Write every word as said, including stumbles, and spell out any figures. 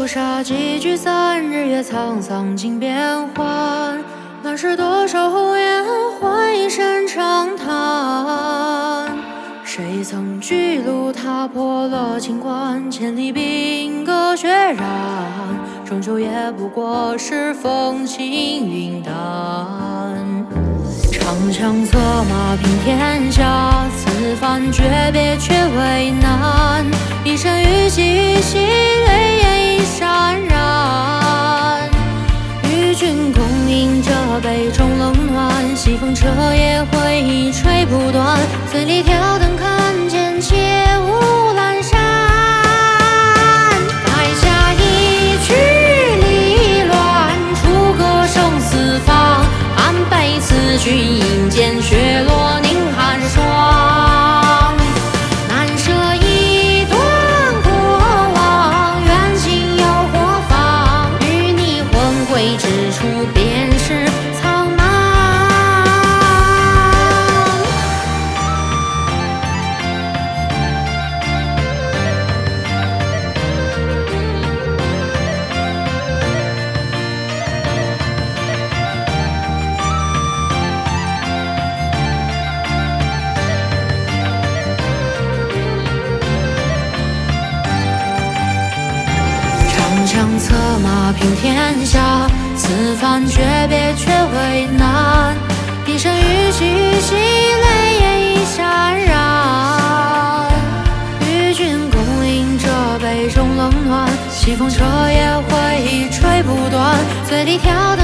流沙，几聚散，日月沧桑尽变幻。乱世多少红颜，换一声长叹。谁曾巨鹿踏破了秦关，千里兵戈血染，终究也不过是风轻云淡。长枪策马平天下，此番诀别却为难。一身玉肌玉兮，泪眼已潸然。与君共饮这杯中冷暖，西风彻夜回忆吹不断。醉里挑灯看剑，且无阑珊。垓下一曲离乱，出歌生四方。安悲此君饮剑，雪落凝寒霜。难舍一段过往，愿今又何妨？与你魂归之处，便是苍茫。长枪策马平天下，此番诀别却为难。一身玉肌玉兮，泪眼已潸然。与君共饮这杯中冷暖，西风彻夜回忆吹不断。醉里挑灯